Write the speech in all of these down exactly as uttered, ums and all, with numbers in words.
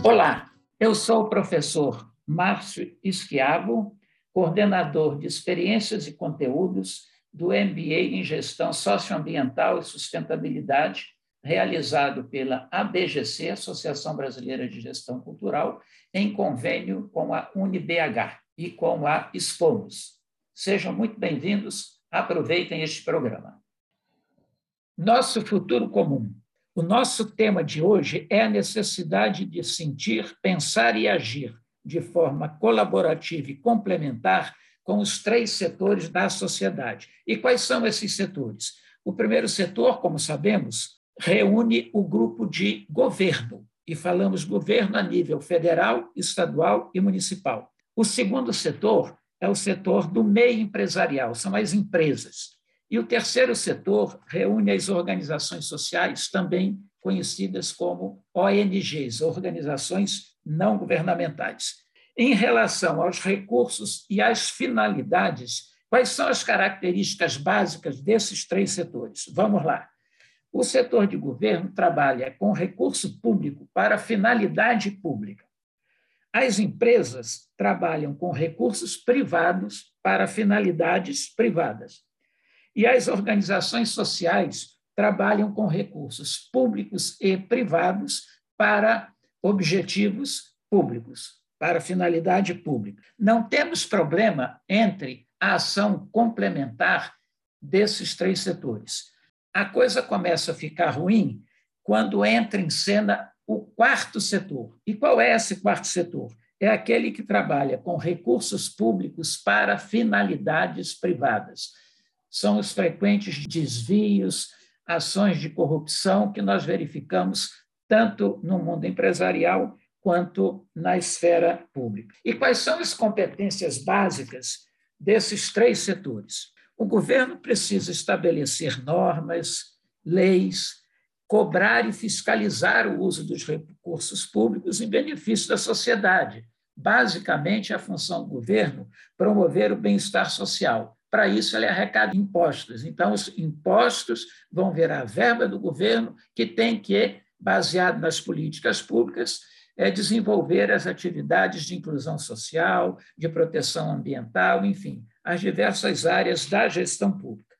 Olá, eu sou o professor Márcio Schiavo, coordenador de experiências e conteúdos do M B A em Gestão Socioambiental e Sustentabilidade, realizado pela A B G C, Associação Brasileira de Gestão Cultural, em convênio com a U N B H e com a Expomos. Sejam muito bem-vindos, aproveitem este programa. Nosso futuro comum. O nosso tema de hoje é a necessidade de sentir, pensar e agir de forma colaborativa e complementar com os três setores da sociedade. E quais são esses setores? O primeiro setor, como sabemos, reúne o grupo de governo, e falamos governo a nível federal, estadual e municipal. O segundo setor é o setor do meio empresarial, são as empresas. E o terceiro setor reúne as organizações sociais, também conhecidas como O N Gs, organizações não governamentais. Em relação aos recursos e às finalidades, quais são as características básicas desses três setores? Vamos lá. O setor de governo trabalha com recurso público para finalidade pública. As empresas trabalham com recursos privados para finalidades privadas. E as organizações sociais trabalham com recursos públicos e privados para objetivos públicos, para finalidade pública. Não temos problema entre a ação complementar desses três setores. A coisa começa a ficar ruim quando entra em cena o quarto setor. E qual é esse quarto setor? É aquele que trabalha com recursos públicos para finalidades privadas. São os frequentes desvios, ações de corrupção que nós verificamos tanto no mundo empresarial quanto na esfera pública. E quais são as competências básicas desses três setores? O governo precisa estabelecer normas, leis, cobrar e fiscalizar o uso dos recursos públicos em benefício da sociedade. Basicamente, a função do governo é promover o bem-estar social. Para isso, ele arrecada impostos. Então, os impostos vão virar verba do governo, que tem que, baseado nas políticas públicas, é desenvolver as atividades de inclusão social, de proteção ambiental, enfim, as diversas áreas da gestão pública.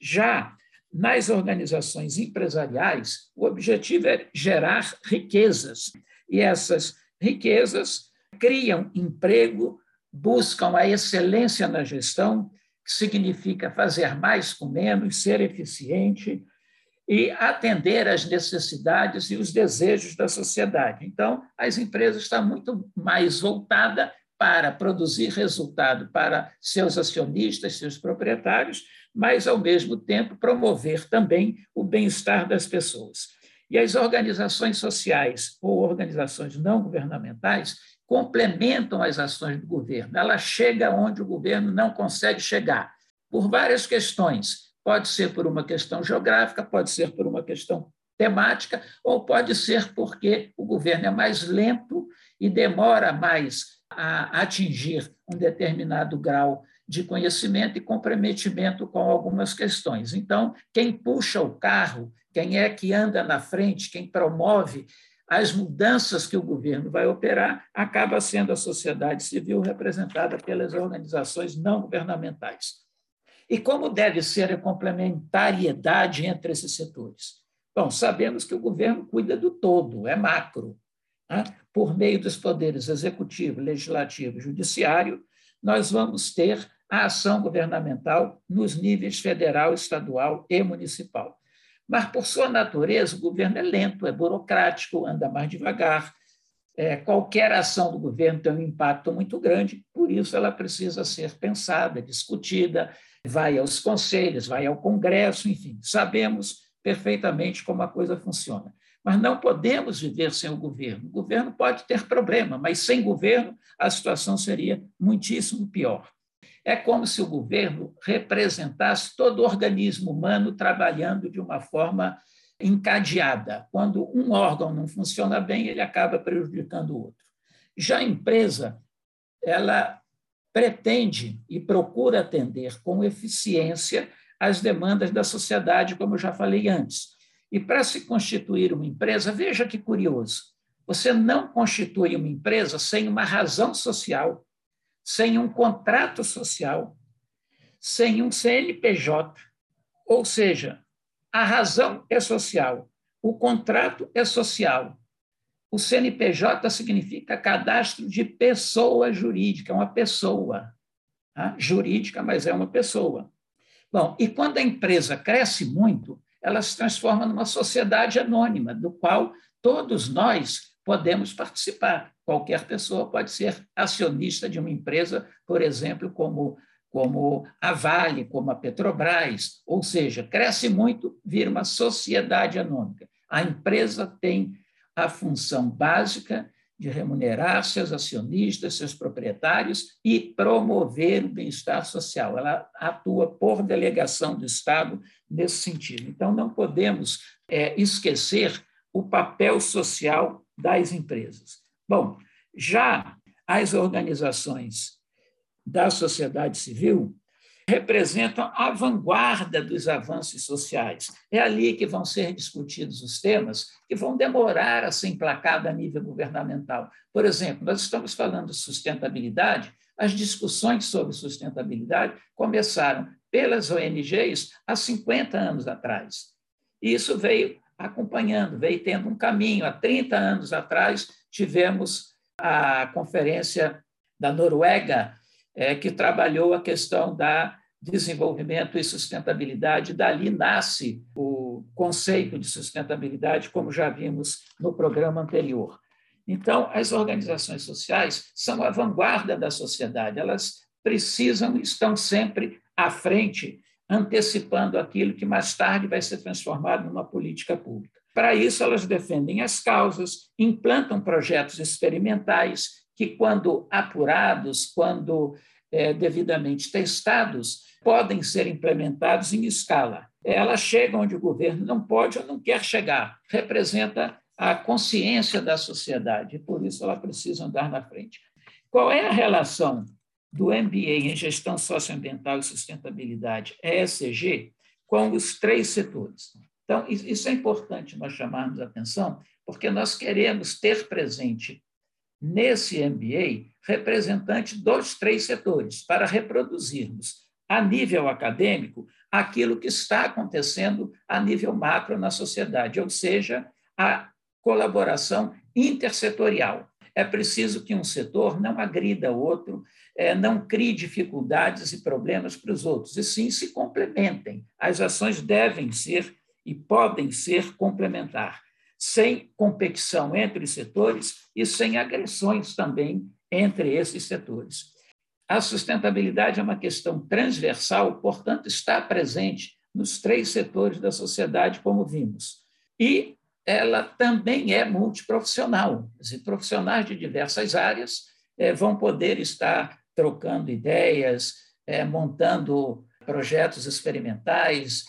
Já nas organizações empresariais, o objetivo é gerar riquezas, e essas riquezas criam emprego, buscam a excelência na gestão, que significa fazer mais com menos, ser eficiente e atender às necessidades e os desejos da sociedade. Então, as empresas estão muito mais voltadas para produzir resultado para seus acionistas, seus proprietários, mas, ao mesmo tempo, promover também o bem-estar das pessoas. E as organizações sociais ou organizações não governamentais complementam as ações do governo. Ela chega onde o governo não consegue chegar, por várias questões. Pode ser por uma questão geográfica, pode ser por uma questão temática, ou pode ser porque o governo é mais lento e demora mais a atingir um determinado grau de conhecimento e comprometimento com algumas questões. Então, quem puxa o carro, quem é que anda na frente, quem promove as mudanças que o governo vai operar, acaba sendo a sociedade civil representada pelas organizações não governamentais. E como deve ser a complementariedade entre esses setores? Bom, sabemos que o governo cuida do todo, é macro. Né? Por meio dos poderes executivo, legislativo e judiciário, nós vamos ter a ação governamental nos níveis federal, estadual e municipal. Mas, por sua natureza, o governo é lento, é burocrático, anda mais devagar. É, qualquer ação do governo tem um impacto muito grande, por isso ela precisa ser pensada, discutida, vai aos conselhos, vai ao Congresso, enfim, sabemos perfeitamente como a coisa funciona. Mas não podemos viver sem o governo. O governo pode ter problema, mas sem governo a situação seria muitíssimo pior. É como se o governo representasse todo o organismo humano trabalhando de uma forma encadeada. Quando um órgão não funciona bem, ele acaba prejudicando o outro. Já a empresa, ela pretende e procura atender com eficiência as demandas da sociedade, como eu já falei antes. E para se constituir uma empresa, veja que curioso, Você não constitui uma empresa sem uma razão social, sem um contrato social, sem um C N P J. Ou seja, a razão é social, o contrato é social. O C N P J significa cadastro de pessoa jurídica, uma pessoa, tá? Jurídica, mas é uma pessoa. Bom, e quando a empresa cresce muito, ela se transforma numa sociedade anônima, do qual todos nós podemos participar. Qualquer pessoa pode ser acionista de uma empresa, por exemplo, como, como a Vale, como a Petrobras, ou seja, cresce muito, vira uma sociedade anônima. A empresa tem a função básica de remunerar seus acionistas, seus proprietários e promover o bem-estar social. Ela atua por delegação do Estado nesse sentido. Então, não podemos é, esquecer o papel social das empresas. Bom, já as organizações da sociedade civil representam a vanguarda dos avanços sociais. É ali que vão ser discutidos os temas que vão demorar a ser emplacados a nível governamental. Por exemplo, nós estamos falando de sustentabilidade, as discussões sobre sustentabilidade começaram pelas O N Gs há cinquenta anos atrás. E isso veio acompanhando, veio tendo um caminho. Há trinta anos atrás, tivemos a Conferência da Noruega, É, que trabalhou a questão da desenvolvimento e sustentabilidade. Dali nasce o conceito de sustentabilidade, como já vimos no programa anterior. Então, as organizações sociais são a vanguarda da sociedade, elas precisam, estão sempre à frente, antecipando aquilo que mais tarde vai ser transformado numa política pública. Para isso, elas defendem as causas, implantam projetos experimentais, que, quando apurados, quando é, devidamente testados, podem ser implementados em escala. Elas chegam onde o governo não pode ou não quer chegar, representa a consciência da sociedade, e por isso ela precisa andar na frente. Qual é a relação do M B A em Gestão Socioambiental e Sustentabilidade, E S G, com os três setores? Então, isso é importante nós chamarmos a atenção, porque nós queremos ter presente nesse M B A, representante dos três setores, para reproduzirmos, a nível acadêmico, aquilo que está acontecendo a nível macro na sociedade, ou seja, a colaboração intersetorial. É preciso que um setor não agrida o outro, não crie dificuldades e problemas para os outros, e sim se complementem. As ações devem ser e podem ser complementares, sem competição entre os setores e sem agressões também entre esses setores. A sustentabilidade é uma questão transversal, portanto, está presente nos três setores da sociedade, como vimos. E ela também é multiprofissional. Os profissionais de diversas áreas vão poder estar trocando ideias, montando projetos experimentais,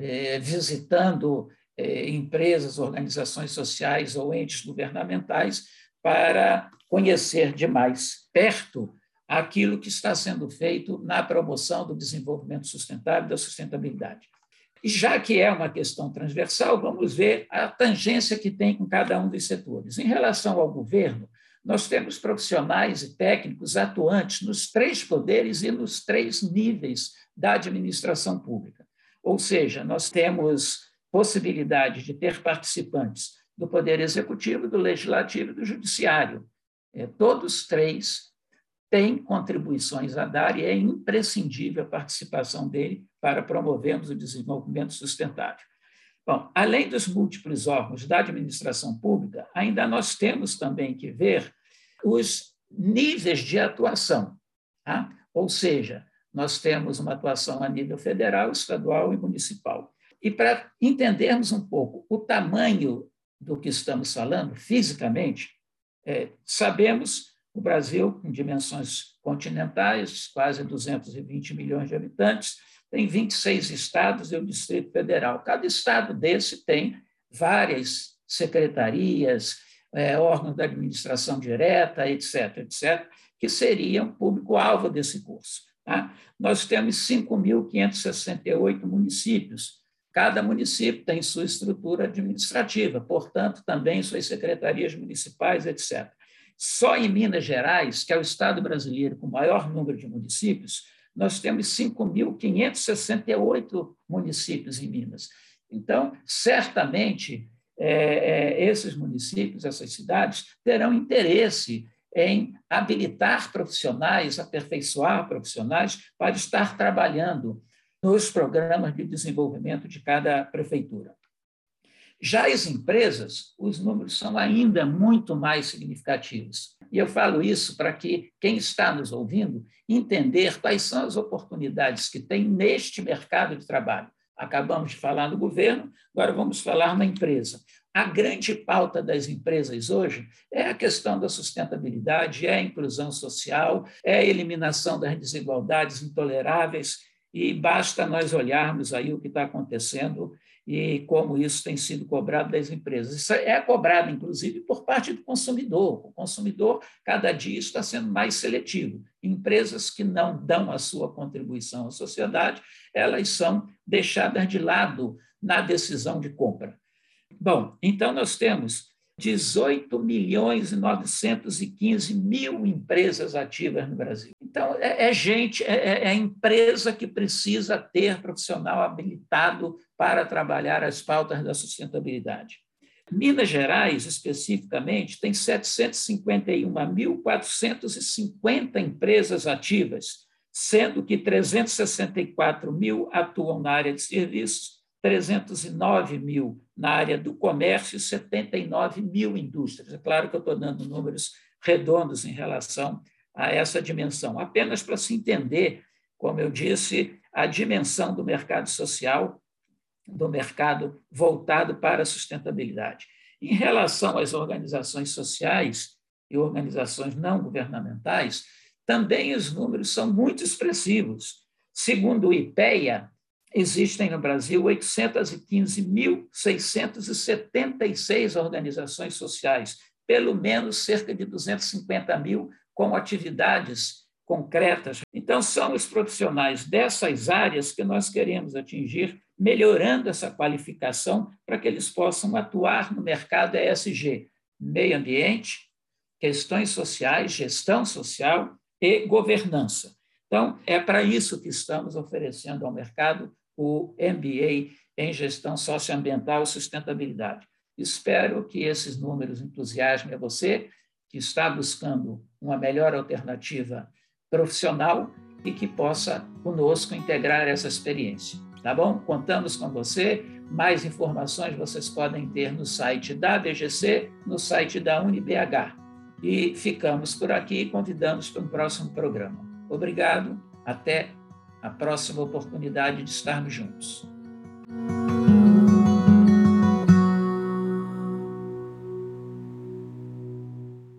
visitando empresas, organizações sociais ou entes governamentais para conhecer de mais perto aquilo que está sendo feito na promoção do desenvolvimento sustentável e da sustentabilidade. E já que é uma questão transversal, vamos ver a tangência que tem com cada um dos setores. Em relação ao governo, nós temos profissionais e técnicos atuantes nos três poderes e nos três níveis da administração pública. Ou seja, nós temos possibilidade de ter participantes do Poder Executivo, do Legislativo e do Judiciário. Todos três têm contribuições a dar e é imprescindível a participação dele para promovermos o desenvolvimento sustentável. Bom, além dos múltiplos órgãos da administração pública, ainda nós temos também que ver os níveis de atuação, tá? Ou seja, nós temos uma atuação a nível federal, estadual e municipal. E para entendermos um pouco o tamanho do que estamos falando, fisicamente, é, sabemos o Brasil, com dimensões continentais, quase duzentos e vinte milhões de habitantes, tem vinte e seis estados e o Distrito Federal. Cada estado desse tem várias secretarias, é, órgãos da administração direta, etc, etc, que seriam público-alvo desse curso. Tá? Nós temos cinco mil quinhentos e sessenta e oito municípios, Cada município tem sua estrutura administrativa, portanto, também suas secretarias municipais, etcétera. Só em Minas Gerais, que é o estado brasileiro com o maior número de municípios, nós temos cinco mil quinhentos e sessenta e oito municípios em Minas. Então, certamente, é, é, esses municípios, essas cidades, terão interesse em habilitar profissionais, aperfeiçoar profissionais para estar trabalhando nos programas de desenvolvimento de cada prefeitura. Já as empresas, os números são ainda muito mais significativos. E eu falo isso para que quem está nos ouvindo entender quais são as oportunidades que tem neste mercado de trabalho. Acabamos de falar no governo, agora vamos falar na empresa. A grande pauta das empresas hoje é a questão da sustentabilidade, é a inclusão social, é a eliminação das desigualdades intoleráveis, e basta nós olharmos aí o que está acontecendo e como isso tem sido cobrado das empresas. Isso é cobrado, inclusive, por parte do consumidor. O consumidor, cada dia, está sendo mais seletivo. Empresas que não dão a sua contribuição à sociedade, elas são deixadas de lado na decisão de compra. Bom, então nós temos dezoito milhões e novecentos e quinze mil empresas ativas no Brasil. Então, é, é gente, é, é a empresa que precisa ter profissional habilitado para trabalhar as pautas da sustentabilidade. Minas Gerais, especificamente, tem setecentos e cinquenta e um mil quatrocentos e cinquenta empresas ativas, sendo que trezentos e sessenta e quatro mil atuam na área de serviços, trezentos e nove mil na área do comércio e setenta e nove mil indústrias. É claro que eu estou dando números redondos em relação a essa dimensão, apenas para se entender, como eu disse, a dimensão do mercado social, do mercado voltado para a sustentabilidade. Em relação às organizações sociais e organizações não governamentais, também os números são muito expressivos. Segundo o IPEA, existem no Brasil oitocentos e quinze mil seiscentos e setenta e seis organizações sociais, pelo menos cerca de duzentos e cinquenta mil com atividades concretas. Então, são os profissionais dessas áreas que nós queremos atingir, melhorando essa qualificação para que eles possam atuar no mercado E S G, meio ambiente, questões sociais, gestão social e governança. Então, é para isso que estamos oferecendo ao mercado o M B A em Gestão Socioambiental e Sustentabilidade. Espero que esses números entusiasmem a você, que está buscando uma melhor alternativa profissional e que possa, conosco, integrar essa experiência. Tá bom? Contamos com você. Mais informações vocês podem ter no site da A B G C, no site da U N B H. E ficamos por aqui e convidamos para um próximo programa. Obrigado, até a próxima oportunidade de estarmos juntos.